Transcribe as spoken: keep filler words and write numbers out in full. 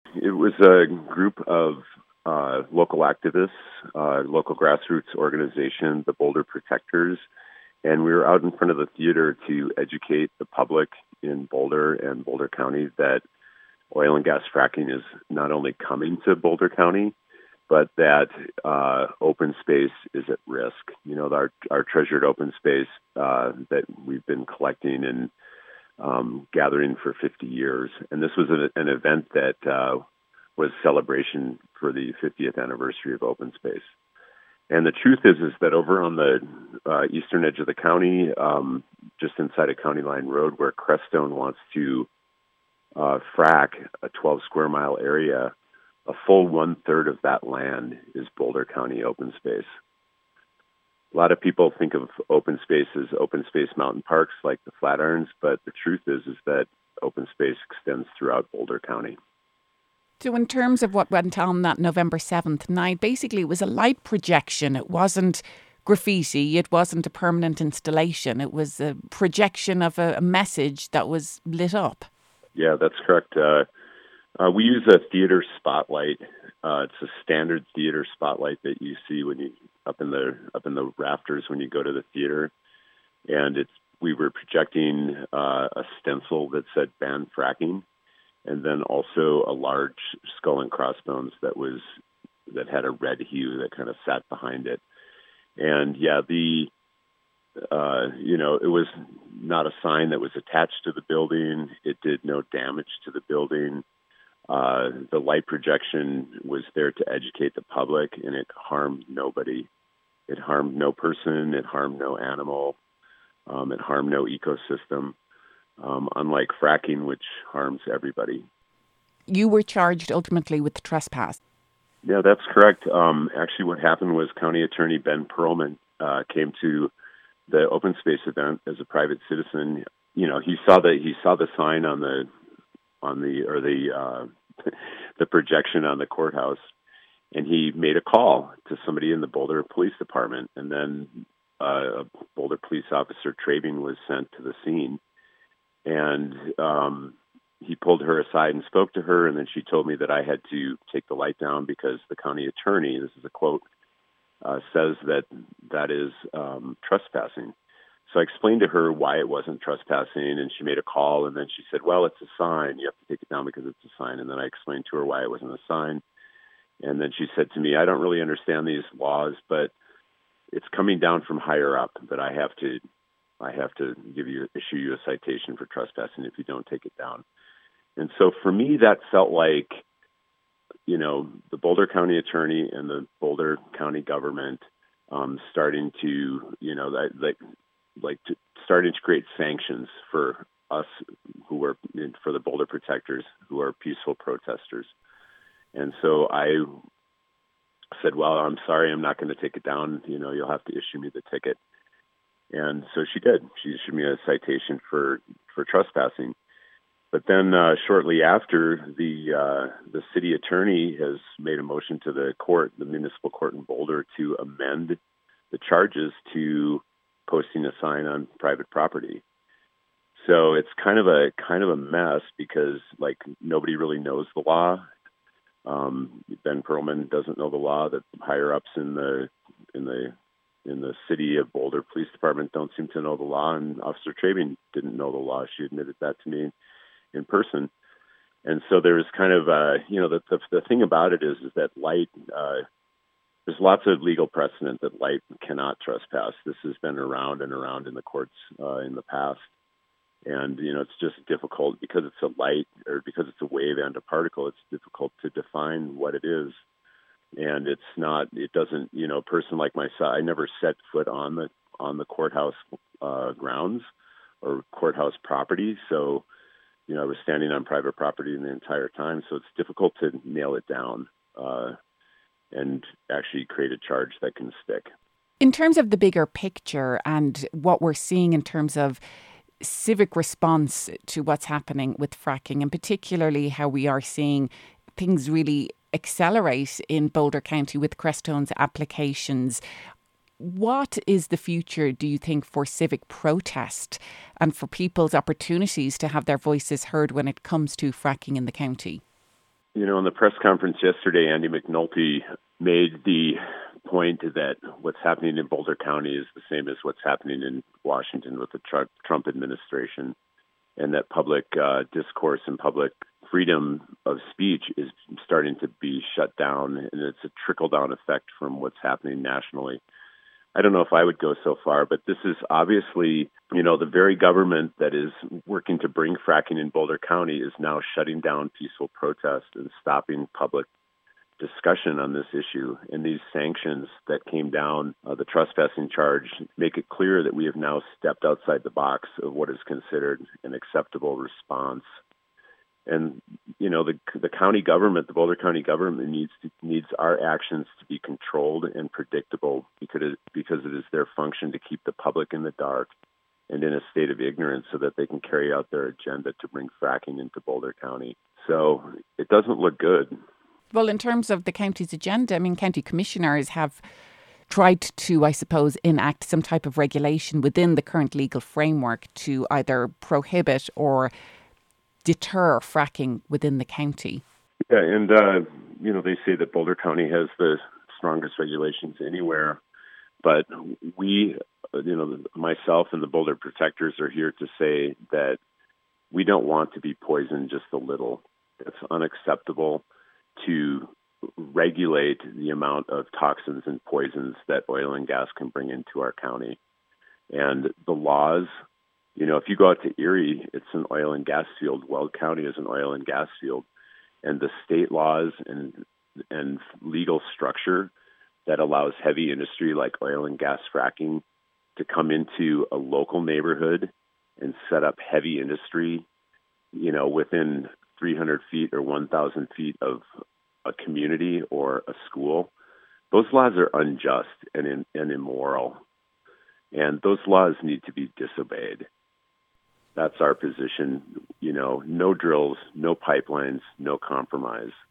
It was a group of uh, local activists, uh, local grassroots organization, the Boulder Protectors, and we were out in front of the theater to educate the public in Boulder and Boulder County that oil and gas fracking is not only coming to Boulder County, but that uh, open space is at risk. You know, our, our treasured open space uh, that we've been collecting and um, gathering for fifty years. And this was an, an event that uh, was celebration for the fiftieth anniversary of open space. And the truth is, is that over on the uh, eastern edge of the county, um, just inside of County Line Road, where Crestone wants to uh, frack a twelve square mile area, a full one third of that land is Boulder County open space. A lot of people think of open space as open space mountain parks like the Flatirons, but the truth is, is that open space extends throughout Boulder County. So in terms of what went on that November seventh night, basically it was a light projection. It wasn't graffiti. It wasn't a permanent installation. It was a projection of a, a message that was lit up. Yeah, that's correct. Uh, uh, we use a theater spotlight. Uh, it's a standard theater spotlight that you see when you up in the up in the rafters when you go to the theater, and it's we were projecting uh, a stencil that said "ban fracking," and then also a large skull and crossbones that was that had a red hue that kind of sat behind it. And yeah, the uh, you know it was not a sign that was attached to the building. It did no damage to the building. Uh, the light projection was there to educate the public, and it harmed nobody. It harmed no person. It harmed no animal. Um, it harmed no ecosystem, um, unlike fracking, which harms everybody. You were charged ultimately with trespass. Yeah, that's correct. Um, actually, what happened was County Attorney Ben Perlman uh, came to the open space event as a private citizen. You know, he saw the he saw the sign on the on the or the uh, the projection on the courthouse, and he made a call to somebody in the Boulder Police Department, and then uh, a Boulder police officer, Traven, was sent to the scene, and um, he pulled her aside and spoke to her, and then she told me that I had to take the light down because the county attorney, this is a quote, uh, says that that is um, trespassing. So I explained to her why it wasn't trespassing, and she made a call, and then she said, well, it's a sign. You have to take it down because it's a sign. And then I explained to her why it wasn't a sign. And then she said to me, I don't really understand these laws, but it's coming down from higher up that I have to I have to give you issue you a citation for trespassing if you don't take it down. And so for me, that felt like, you know, the Boulder County Attorney and the Boulder County government um, starting to, you know, that like like to, starting to create sanctions for us who are for the Boulder Protectors who are peaceful protesters. And so I said, well, I'm sorry, I'm not going to take it down. You know, you'll have to issue me the ticket. And so she did. She issued me a citation for, for trespassing. But then uh, shortly after, the uh, the city attorney has made a motion to the court, the municipal court in Boulder, to amend the charges to posting a sign on private property. So it's kind of a kind of a mess because like nobody really knows the law. Um, Ben Perlman doesn't know the law. The higher ups in the in the in the city of Boulder Police Department don't seem to know the law, and Officer Traven didn't know the law. She admitted that to me in person. And so there's kind of uh, you know the, the the thing about it is is that light. Uh, There's lots of legal precedent that light cannot trespass. This has been around and around in the courts uh, in the past. And, you know, it's just difficult because it's a light or because it's a wave and a particle. It's difficult to define what it is. And it's not, it doesn't, you know, a person like myself, I never set foot on the, on the courthouse uh, grounds or courthouse property. So, you know, I was standing on private property the entire time. So it's difficult to nail it down. Uh, and actually create a charge that can stick. In terms of the bigger picture and what we're seeing in terms of civic response to what's happening with fracking, and particularly how we are seeing things really accelerate in Boulder County with Crestone's applications, what is the future, do you think, for civic protest and for people's opportunities to have their voices heard when it comes to fracking in the county? You know, in the press conference yesterday, Andy McNulty made the point that what's happening in Boulder County is the same as what's happening in Washington with the Trump administration, and that public uh, discourse and public freedom of speech is starting to be shut down, and it's a trickle-down effect from what's happening nationally. I don't know if I would go so far, but this is obviously, you know, the very government that is working to bring fracking in Boulder County is now shutting down peaceful protest and stopping public discussion on this issue. And these sanctions that came down, uh, the trespassing charge, make it clear that we have now stepped outside the box of what is considered an acceptable response. And, you know, the the county government, the Boulder County government needs to, needs our actions to be controlled and predictable because it, because it is their function to keep the public in the dark and in a state of ignorance so that they can carry out their agenda to bring fracking into Boulder County. So it doesn't look good. Well, in terms of the county's agenda, I mean, county commissioners have tried to, I suppose, enact some type of regulation within the current legal framework to either prohibit or deter fracking within the county. Yeah, and, uh, you know, they say that Boulder County has the strongest regulations anywhere, but we, you know, myself and the Boulder Protectors are here to say that we don't want to be poisoned just a little. It's unacceptable to regulate the amount of toxins and poisons that oil and gas can bring into our county. And the laws, you know, if you go out to Erie, it's an oil and gas field. Weld County is an oil and gas field. And the state laws and and legal structure that allows heavy industry like oil and gas fracking to come into a local neighborhood and set up heavy industry, you know, within three hundred feet or one thousand feet of a community or a school, those laws are unjust and, in, and immoral. And those laws need to be disobeyed. That's our position. You know, no drills, no pipelines, no compromise.